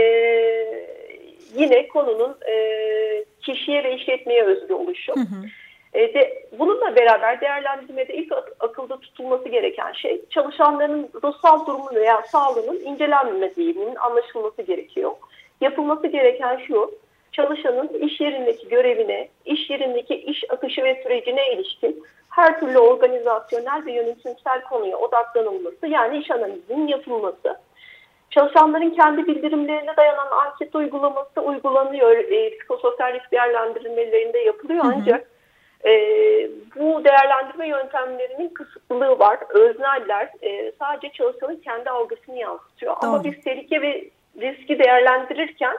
yine konunun e, kişiye ve işletmeye özgü oluşu. Hı hı. E, de, bununla beraber değerlendirmede ilk akılda tutulması gereken şey çalışanların ruhsal durumu veya sağlığının incelenmediğinin anlaşılması gerekiyor. Yapılması gereken şu, çalışanın iş yerindeki görevine, iş yerindeki iş akışı ve sürecine ilişkin her türlü organizasyonel ve yönetimsel konuya odaklanılması, yani iş analizinin yapılması. Çalışanların kendi bildirimlerine dayanan anket uygulaması uygulanıyor, e, psikososyal risk değerlendirmelerinde yapılıyor, hı hı. ancak e, bu değerlendirme yöntemlerinin kısıtlılığı var. Özneller e, sadece çalışanın kendi algısını yansıtıyor. Doğru. Ama biz tehlike ve riski değerlendirirken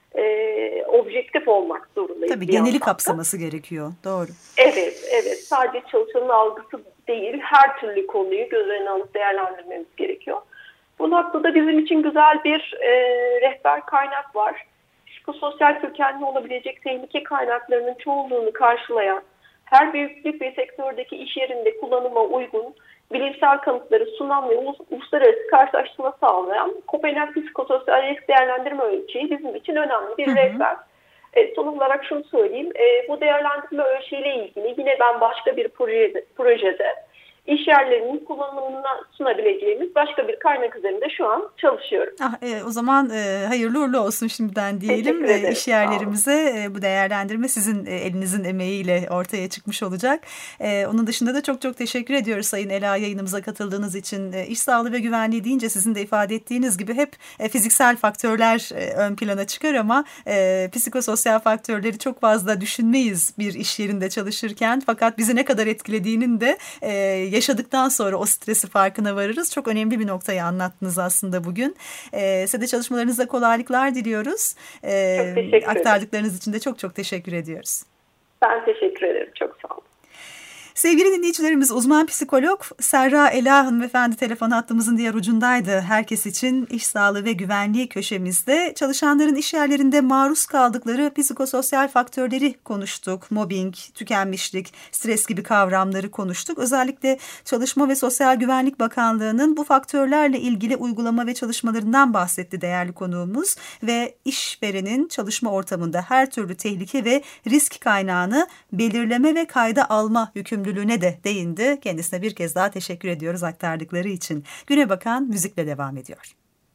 e, objektif olmak zorundayız. Tabii geneli yandan kapsaması gerekiyor. Doğru. Evet, evet. Sadece çalışanın algısı değil, her türlü konuyu göz önüne alıp değerlendirmemiz gerekiyor. Bu noktada bizim için güzel bir e, rehber kaynak var. Psikososyal kökenli olabilecek tehlike kaynaklarının çoğunluğunu karşılayan, her büyüklük ve sektördeki iş yerinde kullanıma uygun bilimsel kanıtları sunan ve uluslararası karşılaştırma sağlayan Kopenhag Psikososyal Risk Değerlendirme Ölçeği bizim için önemli bir hı hı. rehber. E, son olarak şunu söyleyeyim, e, bu değerlendirme ölçeğiyle ilgili yine ben başka bir projede, projede iş yerlerinin kullanımına sunabileceğimiz başka bir kaynak üzerinde şu an çalışıyorum. Ah, e, o zaman e, hayırlı uğurlu olsun şimdiden diyelim. E, iş yerlerimize e, bu değerlendirme sizin e, elinizin emeğiyle ortaya çıkmış olacak. E, onun dışında da çok çok teşekkür ediyoruz Sayın Ela, yayınımıza katıldığınız için. E, iş sağlığı ve güvenliği deyince sizin de ifade ettiğiniz gibi hep e, fiziksel faktörler e, ön plana çıkar ama e, psikososyal faktörleri çok fazla düşünmeyiz bir iş yerinde çalışırken. Fakat bizi ne kadar etkilediğinin de e, yaşadıktan sonra o stresi farkına varırız. Çok önemli bir noktayı anlattınız aslında bugün. Ee, size de çalışmalarınızda kolaylıklar diliyoruz. Ee, çok teşekkür ederim. Aktardıklarınız için de çok çok teşekkür ediyoruz. Ben teşekkür ederim. Çok sağ olun. Sevgili dinleyicilerimiz, uzman psikolog Serra Ela hanımefendi telefon hattımızın diğer ucundaydı. Herkes için iş sağlığı ve güvenliği köşemizde çalışanların iş yerlerinde maruz kaldıkları psikososyal faktörleri konuştuk. Mobbing, tükenmişlik, stres gibi kavramları konuştuk. Özellikle Çalışma ve Sosyal Güvenlik Bakanlığı'nın bu faktörlerle ilgili uygulama ve çalışmalarından bahsetti değerli konuğumuz ve işverenin çalışma ortamında her türlü tehlike ve risk kaynağını belirleme ve kayda alma yükümlülüğü ne de değindi. Kendisine bir kez daha teşekkür ediyoruz aktardıkları için. Güne bakan müzikle devam ediyor.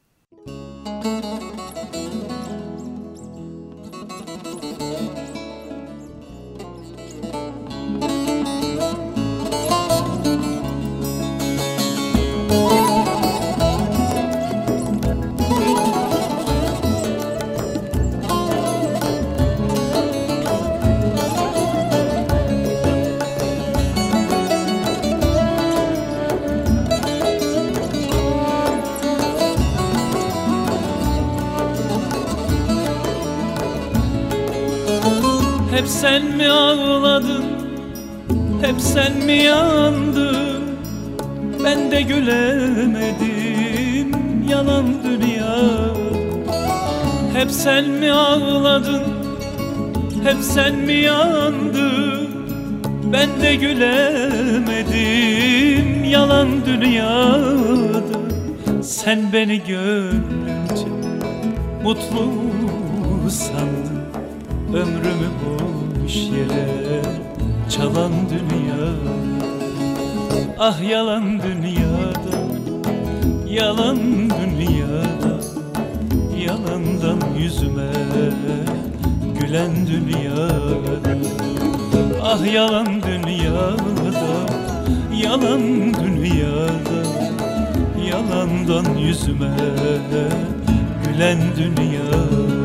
Hep sen mi ağladın, hep sen mi yandın, ben de gülemedim, yalan dünya. Hep sen mi ağladın, hep sen mi yandın, ben de gülemedim, yalan dünyada. Sen beni görünce mutlu sandın, ömrümü boş yere çalan dünya. Ah yalan dünyada, yalan dünyada, yalandan yüzüme gülen dünyada. Ah yalan dünyada, yalan dünyada, yalandan yüzüme gülen dünyada.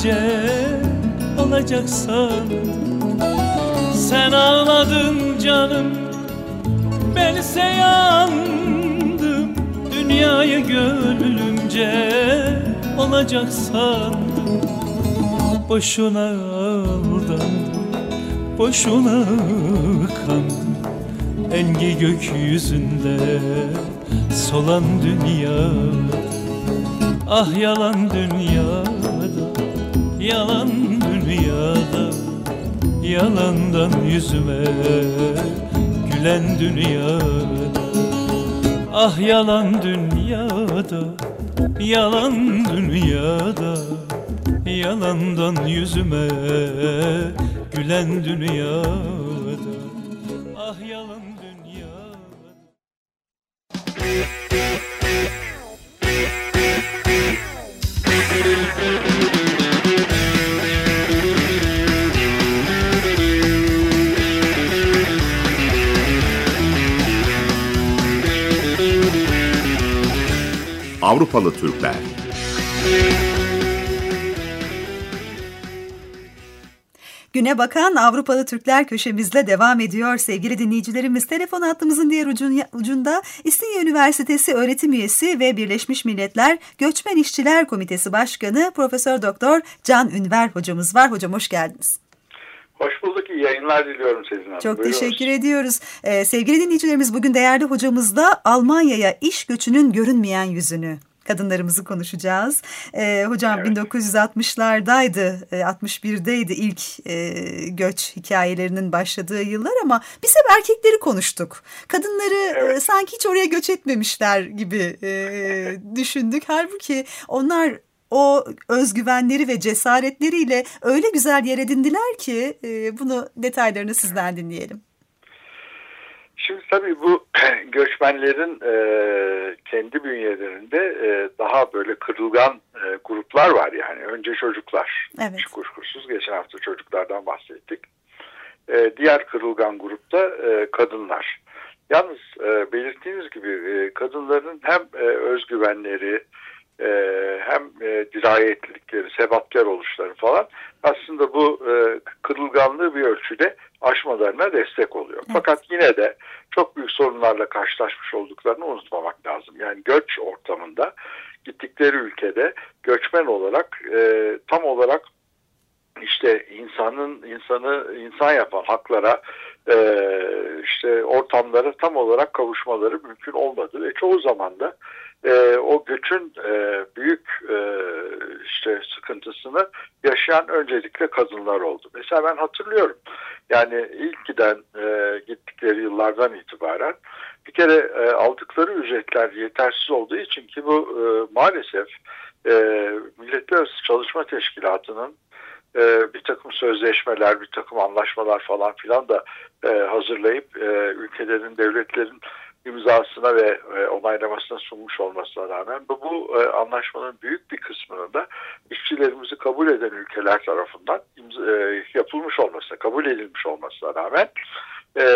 gülünce olacak sandım. Sen ağladın canım, bense yandım. Dünyayı gönlümce olacak sandım. Boşuna aldandım, boşuna kandım. Engi gökyüzünde solan dünyada. Ah yalan dünyada, yalan dünyada. Yalandan yüzüme gülen dünyada. Ah yalan dünyada, yalan dünyada. Yalandan yüzüme gülen dünyada. Ah yalan dünyada. Avrupalı Türkler. Güne bakan Avrupalı Türkler köşemizle devam ediyor sevgili dinleyicilerimiz. Telefon hattımızın diğer ucunda İstinye Üniversitesi öğretim üyesi ve Birleşmiş Milletler Göçmen İşçiler Komitesi Başkanı Profesör Doktor Can Ünver hocamız var. Hocam hoş geldiniz. Hoş bulduk. İyi yayınlar diliyorum Sezin Hanım. Çok Buyurunuz. teşekkür ediyoruz. Ee, sevgili dinleyicilerimiz, bugün değerli hocamızla Almanya'ya iş göçünün görünmeyen yüzünü, kadınlarımızı konuşacağız. Ee, hocam evet. bin dokuz yüz altmışlardaydı, altmış birdeydi ilk e, göç hikayelerinin başladığı yıllar ama biz hep erkekleri konuştuk. Kadınları evet. e, sanki hiç oraya göç etmemişler gibi e, düşündük. Halbuki onlar o özgüvenleri ve cesaretleriyle öyle güzel yer edindiler ki e, bunu detaylarını sizden dinleyelim. Şimdi tabii bu göçmenlerin e, kendi bünyelerinde e, daha böyle kırılgan e, gruplar var yani. Önce çocuklar. Evet. Hiç kuşkusuz geçen hafta çocuklardan bahsettik. E, diğer kırılgan grupta e, kadınlar. Yalnız e, belirttiğiniz gibi e, kadınların hem e, özgüvenleri e, hem e, dirayetlilikleri, sebatkar oluşları falan aslında bu e, kırılganlığı bir ölçüde aşmalarına destek oluyor. Evet. Fakat yine de çok büyük sorunlarla karşılaşmış olduklarını unutmamak lazım. Yani göç ortamında gittikleri ülkede göçmen olarak e, tam olarak işte insanın insanı insan yapan haklara e, işte ortamlara tam olarak kavuşmaları mümkün olmadı ve çoğu zaman da e, o göçün e, büyük e, işte sıkıntısını yaşayan öncelikle kadınlar oldu. Mesela ben hatırlıyorum yani ilk giden e, gittikleri yıllardan itibaren bir kere e, aldıkları ücretler yetersiz olduğu için ki bu e, maalesef e, Milletler Arası Çalışma Teşkilatı'nın Ee, bir takım sözleşmeler, bir takım anlaşmalar falan filan da e, hazırlayıp e, ülkelerin, devletlerin imzasına ve e, onaylamasına sunmuş olmasına rağmen bu, bu e, anlaşmanın büyük bir kısmının da işçilerimizi kabul eden ülkeler tarafından imza, e, yapılmış olmasına, kabul edilmiş olmasına rağmen e,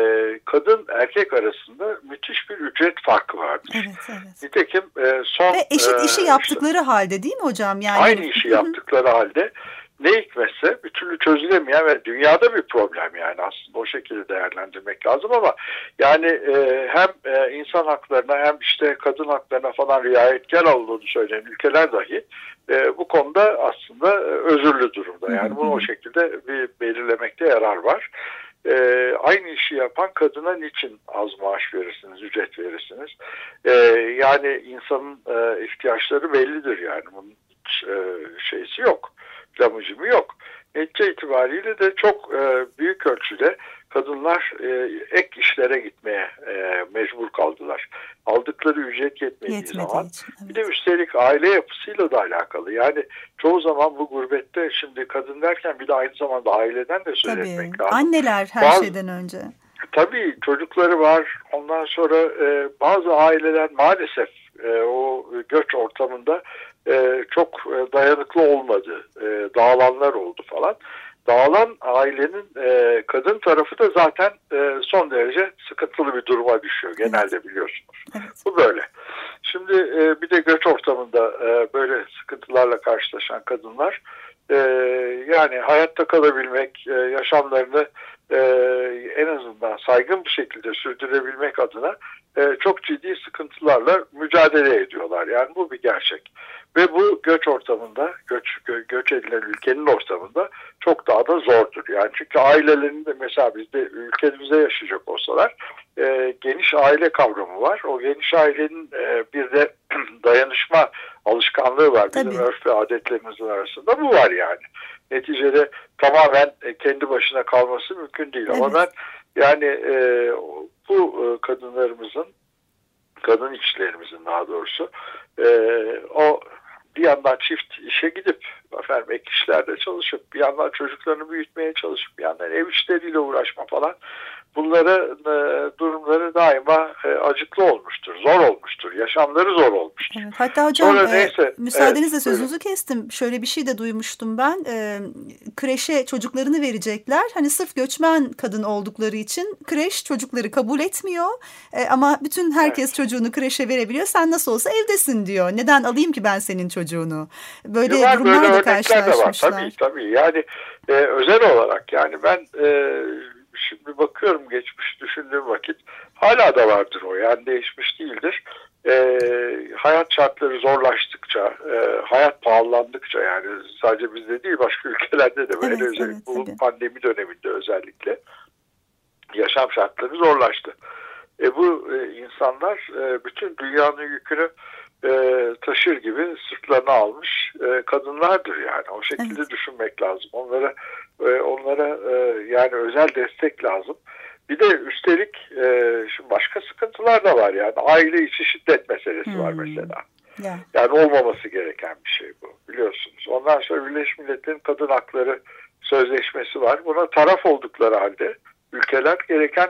kadın erkek arasında müthiş bir ücret farkı vardır. Evet, evet. Nitekim e, son... Ve eşit e, işi yaptıkları işte, halde değil mi hocam? Yani... Aynı işi yaptıkları halde ne hikmetse bir türlü çözülemeyen ve dünyada bir problem yani aslında o şekilde değerlendirmek lazım ama yani e, hem e, insan haklarına hem işte kadın haklarına falan riayetkar olduğunu söyleyen ülkeler dahi e, bu konuda aslında e, özürlü durumda. Yani bunu o şekilde bir belirlemekte yarar var. E, aynı işi yapan kadına niçin az maaş verirsiniz, ücret verirsiniz? E, yani insanın e, ihtiyaçları bellidir yani bunun hiç e, şeysi yok. Lamıcımı yok. Netice itibariyle de çok e, büyük ölçüde kadınlar e, ek işlere gitmeye e, mecbur kaldılar. Aldıkları ücret yetmediği Yetmediği zaman. Için, evet. Bir de üstelik aile yapısıyla da alakalı. Yani çoğu zaman bu gurbette şimdi kadın derken bir de aynı zamanda aileden de söz Tabii. etmek lazım. Anneler her Bazı, şeyden önce. Tabii çocukları var. Ondan sonra e, bazı aileler maalesef e, o göç ortamında e, çok e, dayanıklı olmadı. E, dağılanlar oldu falan. Dağılan ailenin e, kadın tarafı da zaten e, son derece sıkıntılı bir duruma düşüyor. Genelde evet. biliyorsunuz. Evet. Bu böyle. Şimdi e, bir de göç ortamında e, böyle sıkıntılarla karşılaşan kadınlar e, yani hayatta kalabilmek, e, yaşamlarını e, en azından saygın bir şekilde sürdürebilmek adına e, çok ciddi sıkıntılarla mücadele ediyorlar. Yani bu bir gerçek. Ve bu göç ortamında, göç, gö, göç edilen ülkenin ortamında çok daha da zordur. Yani çünkü ailelerin de mesela bizde ülkemizde yaşayacak olsalar e, geniş aile kavramı var. O geniş ailenin e, bir de dayanışma alışkanlığı var. Bizim Tabii. örf ve adetlerimizin arasında bu var yani. Neticede tamamen kendi başına kalması mümkün değil. Evet. Ama ben yani e, bu e, kadınlarımızın, kadın işçilerimizin daha doğrusu e, o bir yandan çift işe gidip efendim ek işlerde çalışıp bir yandan çocuklarını büyütmeye çalışıp bir yandan ev işleriyle uğraşma falan, bunlara e, durumları daima e, acıklı olmuştur, zor olmuştur, yaşamları zor olmuştur. Evet, hatta hocam Sonra, e, neyse, müsaadenizle evet, sözünüzü kestim. Şöyle bir şey de duymuştum ben. E, kreşe çocuklarını verecekler. Hani sırf göçmen kadın oldukları için kreş çocukları kabul etmiyor. E, ama bütün herkes evet. çocuğunu kreşe verebiliyor. Sen nasıl olsa evdesin diyor. Neden alayım ki ben senin çocuğunu? Böyle var, durumlarla böyle karşılaşmışlar. Tabii tabii. Yani e, özel olarak yani ben e, şimdi bakıyorum geçmiş düşündüğüm vakit hala da vardır o. Yani değişmiş değildir. E, hayat şartları zorlaştıkça, e, hayat pahalandıkça yani sadece bizde değil başka ülkelerde de böyle evet, özellikle evet, bu tabii. pandemi döneminde özellikle yaşam şartları zorlaştı. E, bu e, insanlar e, bütün dünyanın yükünü e, taşır gibi sırtlarına almış e, kadınlardır yani. O şekilde evet. düşünmek lazım. Onlara e, onlara e, yani özel destek lazım. Bir de üstelik e, şimdi başka sıkıntılar da var yani. Aile içi şiddet meselesi hmm. var mesela. Yeah. Yani olmaması gereken bir şey bu biliyorsunuz. Ondan sonra Birleşmiş Milletler'in Kadın Hakları Sözleşmesi var. Buna taraf oldukları halde ülkeler gereken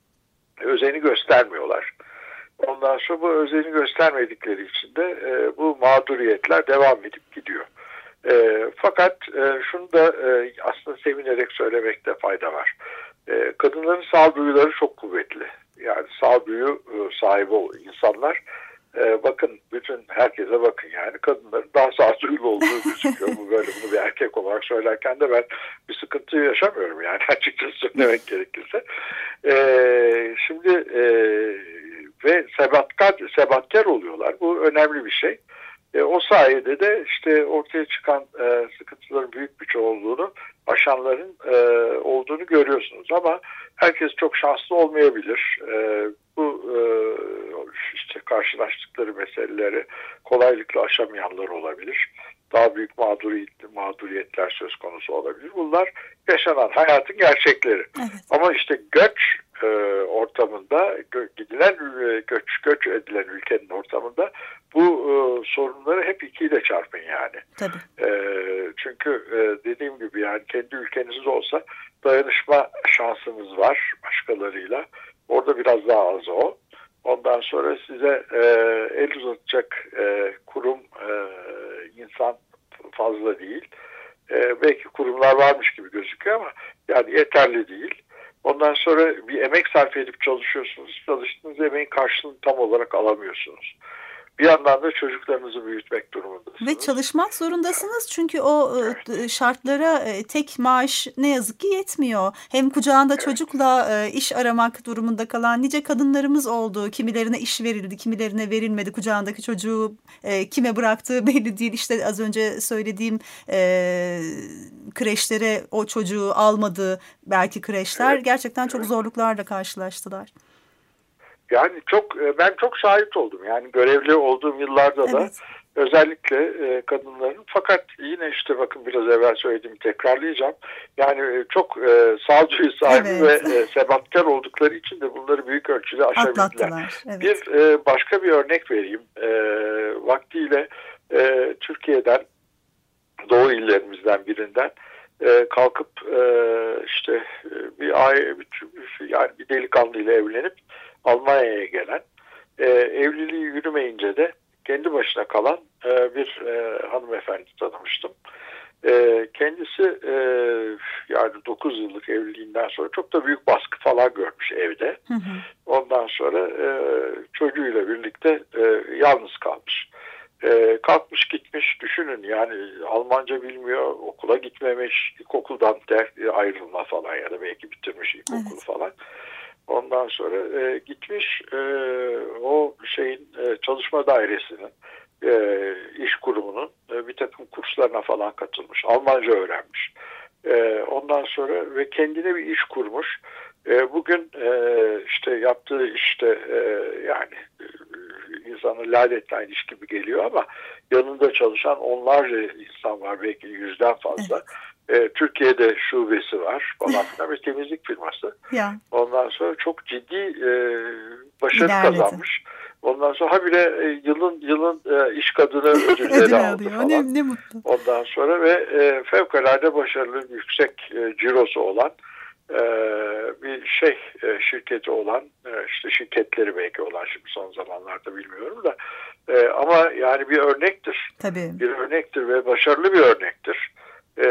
özeni göstermiyorlar. Ondan sonra bu özeni göstermedikleri için de e, bu mağduriyetler devam edip gidiyor. E, fakat e, şunu da e, aslında sevinerek söylemekte fayda var. E, kadınların sağduyuları çok kuvvetli. Yani sağduyu e, sahibi insanlar. E, bakın bütün herkese bakın yani kadınların daha sağduyulu olduğu gözüküyor. Bu böyle bunu bir erkek olarak söylerken de ben bir sıkıntı yaşamıyorum yani açıkçası söylemek gerekirse. E, şimdi e, ve sebatkar, sebatkar oluyorlar. Bu önemli bir şey. E, o sayede de işte ortaya çıkan e, sıkıntıların büyük bir çoğunluğunu aşanların e, olduğunu görüyorsunuz. Ama herkes çok şanslı olmayabilir. E, bu e, işte karşılaştıkları meseleleri kolaylıkla aşamayanlar olabilir. Daha büyük mağduriyet, mağduriyetler söz konusu olabilir. Bunlar yaşanan hayatın gerçekleri. Evet. Ama işte göç e, ortamında, gö, gidilen e, göç göç edilen ülkenin ortamında bu e, sorunları hep ikiyle çarpın yani. Tabii. E, çünkü e, dediğim gibi yani kendi ülkenizde olsa dayanışma şansınız var başkalarıyla. Orada biraz daha az o. Ondan sonra size e, el uzatacak e, kurum, e, insan fazla değil. E, belki kurumlar varmış gibi gözüküyor ama yani yeterli değil. Ondan sonra bir emek sarf edip çalışıyorsunuz. Çalıştığınız emeğin karşılığını tam olarak alamıyorsunuz. Bir yandan da çocuklarınızı büyütmek durumundasınız. Ve çalışmak zorundasınız çünkü o evet. şartlara tek maaş ne yazık ki yetmiyor. Hem kucağında evet. çocukla iş aramak durumunda kalan nice kadınlarımız oldu. Kimilerine iş verildi, kimilerine verilmedi. Kucağındaki çocuğu kime bıraktığı belli değil. İşte az önce söylediğim kreşlere o çocuğu almadı belki kreşler. Evet. Gerçekten çok evet. zorluklarla karşılaştılar. Yani çok ben çok şahit oldum. Yani görevli olduğum yıllarda da evet. özellikle e, kadınların fakat yine işte bakın biraz evvel söylediğimi tekrarlayacağım. Yani çok e, sağduyu sahibi evet. ve e, sebatkar oldukları için de bunları büyük ölçüde aşabildiler. Evet. Bir e, başka bir örnek vereyim. E, vaktiyle e, Türkiye'den Doğu illerimizden birinden e, kalkıp e, işte bir ay yani bir delikanlı ile evlenip Almanya'ya gelen, e, evliliği yürümeyince de kendi başına kalan e, bir e, hanımefendi tanımıştım. E, kendisi e, yani dokuz yıllık evliliğinden sonra çok da büyük baskı falan görmüş evde. Hı hı. Ondan sonra e, çocuğuyla birlikte e, yalnız kalmış. E, kalkmış gitmiş, düşünün yani Almanca bilmiyor, okula gitmemiş, ilkokuldan de ayrılma falan ya da belki bitirmiş ilkokulu Evet. falan. Ondan sonra e, gitmiş e, o şeyin e, çalışma dairesinin e, iş kurumunun e, bir takım kurslarına falan katılmış. Almanca öğrenmiş. E, ondan sonra ve kendine bir iş kurmuş. E, bugün e, işte yaptığı işte e, yani e, insanı lanetten iş gibi geliyor ama yanında çalışan onlarca insan var, belki yüzden fazla. Evet. E, Türkiye'de şubesi var falan filan, bir temizlik firması. Ya. Ondan sonra çok ciddi e, başarı İlerledi. kazanmış. Ondan sonra ha bile e, yılın yılın e, iş kadını ödülleri Ödül aldı alıyor. falan. Ne, ne mutlu. Ondan sonra ve e, fevkalade başarılı, yüksek e, cirosu olan e, bir şey e, şirketi olan, e, işte şirketleri belki olan, şimdi son zamanlarda bilmiyorum da e, ama yani bir örnektir. Tabii. Bir örnektir ve başarılı bir örnektir. E,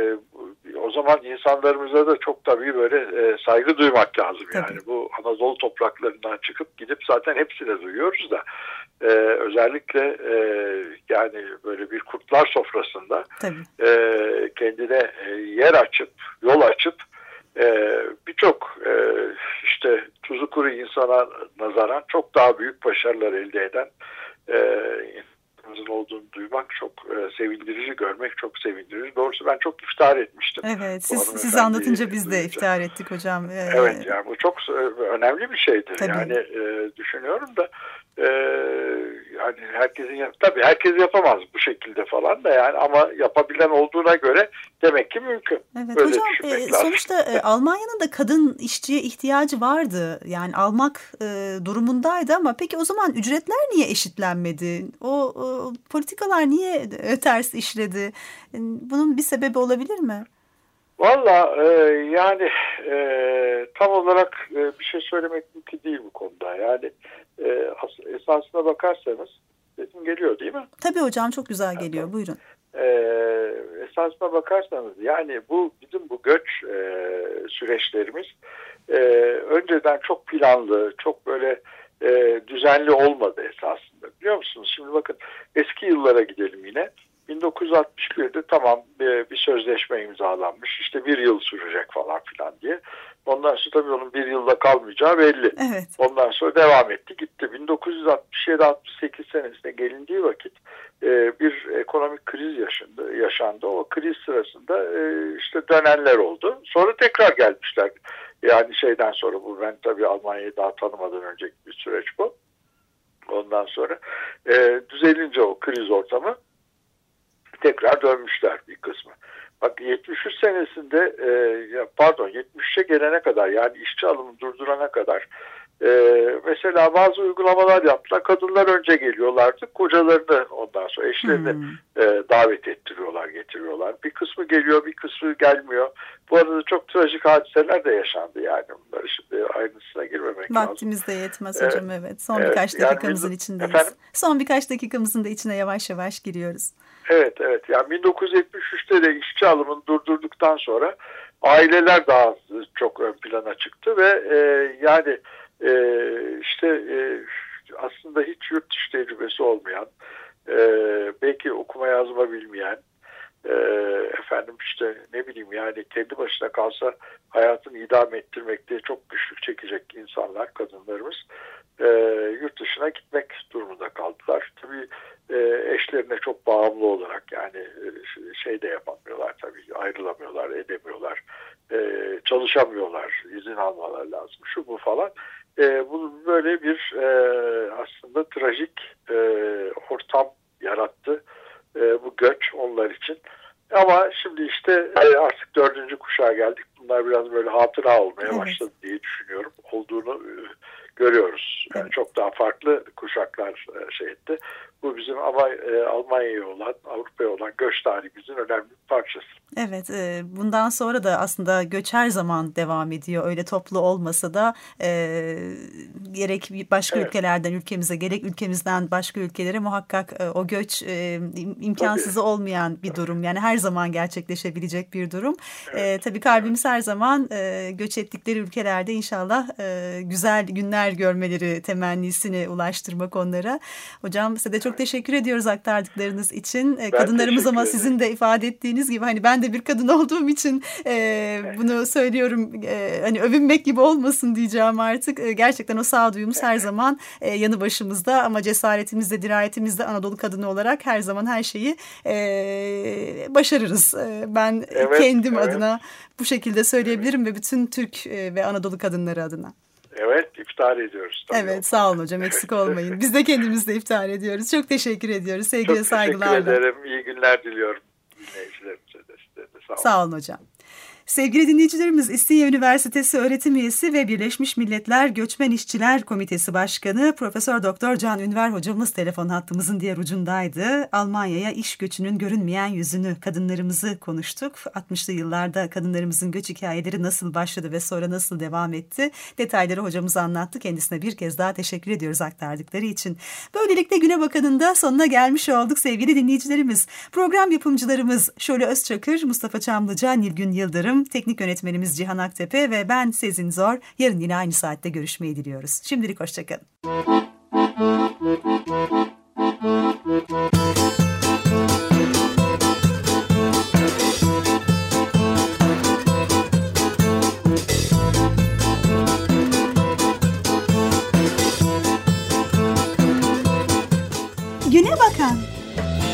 o zaman insanlarımıza da çok tabii böyle e, saygı duymak lazım. Tabii. Yani bu Anadolu topraklarından çıkıp gidip zaten hepsine duyuyoruz da e, özellikle e, yani böyle bir kurtlar sofrasında e, kendine e, yer açıp, yol açıp e, birçok e, işte tuzu kuru insana nazaran çok daha büyük başarılar elde eden e, olduğunu duymak çok e, sevindirici, görmek çok sevindirici. Doğrusu ben çok iftihar etmiştim. Evet, siz, siz anlatınca biz de iftihar ettik hocam. Ee... Evet, yani bu çok önemli bir şeydir. Tabii. Yani e, düşünüyorum da e, yani herkesin tabii herkes yapamaz bu şekilde falan da yani, ama yapabilen olduğuna göre demek ki mümkün. Evet Böyle hocam, e, düşünmek sonuçta e, Almanya'nın da kadın işçiye ihtiyacı vardı. Yani almak e, durumundaydı ama peki o zaman ücretler niye eşitlenmedi? O, o politikalar niye e, ters işledi? E, bunun bir sebebi olabilir mi? Valla e, yani e, tam olarak e, bir şey söylemek mümkün değil bu konuda. Yani e, esasına bakarsanız sesim geliyor değil mi? Tabii hocam, çok güzel geliyor. Tamam. Buyurun. E, esasına bakarsanız yani bu bizim bu göç e, süreçlerimiz e, önceden çok planlı, çok böyle e, düzenli olmadı esasında. Biliyor musunuz? Şimdi bakın eski yıllara gidelim yine. bin dokuz yüz altmış birde tamam bir sözleşme imzalanmış, işte bir yıl sürecek falan filan diye. Ondan sonra tabii onun bir yılda kalmayacağı belli. Evet. Ondan sonra devam etti gitti. bin dokuz yüz altmış yedi altmış sekiz senesine gelindiği vakit bir ekonomik kriz yaşandı. yaşandı. O kriz sırasında işte dönenler oldu. Sonra tekrar gelmişler. Yani şeyden sonra, bu ben tabii Almanya'yı daha tanımadan önceki bir süreç bu. Ondan sonra düzelince o kriz ortamı tekrar dönmüşler bir kısmı. Bak yetmiş üç senesinde e, pardon yetmiş üçe gelene kadar, yani işçi alımını durdurana kadar e, mesela bazı uygulamalar yaptılar. Kadınlar önce geliyorlardı. Kocalarını, ondan sonra eşlerini hmm. e, davet ettiriyorlar, getiriyorlar. Bir kısmı geliyor, bir kısmı gelmiyor. Bu arada çok trajik hadiseler de yaşandı yani. Bunları şimdi ayrıntısına girmemek Vaktimiz lazım. Vaktimiz de yetmez hocam, evet. evet. Son evet, birkaç dakikamızın yani, içindeyiz. Efendim? Son birkaç dakikamızın da içine yavaş yavaş giriyoruz. Evet, evet. Yani bin dokuz yüz yetmiş üçte de işçi alımını durdurduktan sonra aileler daha çok ön plana çıktı ve e, yani e, işte e, aslında hiç yurt dışı tecrübesi olmayan, e, belki okuma yazma bilmeyen, e, efendim işte ne bileyim yani kendi başına kalsa hayatını idame ettirmekte çok güçlük çekecek insanlar, kadınlarımız e, yurt dışına gitmek durumunda kaldılar. Tabii e, eşlerine çok bağımlı olarak, yani e, şey de yapamıyorlar tabii, ayrılamıyorlar, edemiyorlar, e, çalışamıyorlar, izin almalar lazım, şu bu falan. E, bu böyle bir e, aslında trajik e, ortam yarattı e, bu göç onlar için. Ama şimdi işte e, artık dördüncü kuşağa geldik. Bunlar biraz böyle hatıra olmaya evet. başladı diye düşünüyorum. Olduğunu e, görüyoruz. Yani evet. Çok daha farklı kuşaklar e, şey etti. Bu bizim ama e, Almanya'ya olan, Avrupa'ya olan göç tarihimizin önemli bir parçası. Evet, bundan sonra da aslında göç her zaman devam ediyor. Öyle toplu olmasa da e, gerek başka evet. ülkelerden ülkemize, gerek ülkemizden başka ülkelere muhakkak e, o göç e, imkansızı tabii. olmayan bir durum. Yani her zaman gerçekleşebilecek bir durum. Evet. E, tabii kalbimiz her zaman e, göç ettikleri ülkelerde inşallah e, güzel günler görmeleri temennisini ulaştırmak onlara. Hocam size de çok teşekkür ediyoruz aktardıklarınız için. E, kadınlarımız ama sizin de ifade ettiğiniz gibi hani ben de bir kadın olduğum için e, bunu söylüyorum. E, hani övünmek gibi olmasın diyeceğim artık. E, gerçekten o sağduyumuz her zaman e, yanı başımızda ama cesaretimizle, dirayetimizle Anadolu kadını olarak her zaman her şeyi e, başarırız. E, ben evet, kendim evet. adına bu şekilde söyleyebilirim evet. ve bütün Türk e, ve Anadolu kadınları adına. Evet, iftihar ediyoruz. Tabii. Evet, sağ olun hocam, eksik olmayın. Biz de kendimiz de iftihar ediyoruz. Çok teşekkür ediyoruz. Sevgiyle, saygılarla. Çok teşekkür ederim. İyi günler diliyorum. Dinleyicilerimize de, size de sağ olun. Sağ olun hocam. Sevgili dinleyicilerimiz, İstinye Üniversitesi öğretim üyesi ve Birleşmiş Milletler Göçmen İşçiler Komitesi Başkanı Profesör Doktor Can Ünver hocamız telefon hattımızın diğer ucundaydı. Almanya'ya iş göçünün görünmeyen yüzünü, kadınlarımızı konuştuk. altmışlı yıllarda kadınlarımızın göç hikayeleri nasıl başladı ve sonra nasıl devam etti? Detayları hocamız anlattı. Kendisine bir kez daha teşekkür ediyoruz aktardıkları için. Böylelikle Güne Bakan'ın da sonuna gelmiş olduk sevgili dinleyicilerimiz. Program yapımcılarımız Şule Özçakır, Mustafa Çamlıca, Nilgün Yıldırım, teknik yönetmenimiz Cihan Aktepe ve ben Sezin Zor. Yarın yine aynı saatte görüşmeyi diliyoruz. Şimdilik hoşçakalın. Güne Bakan.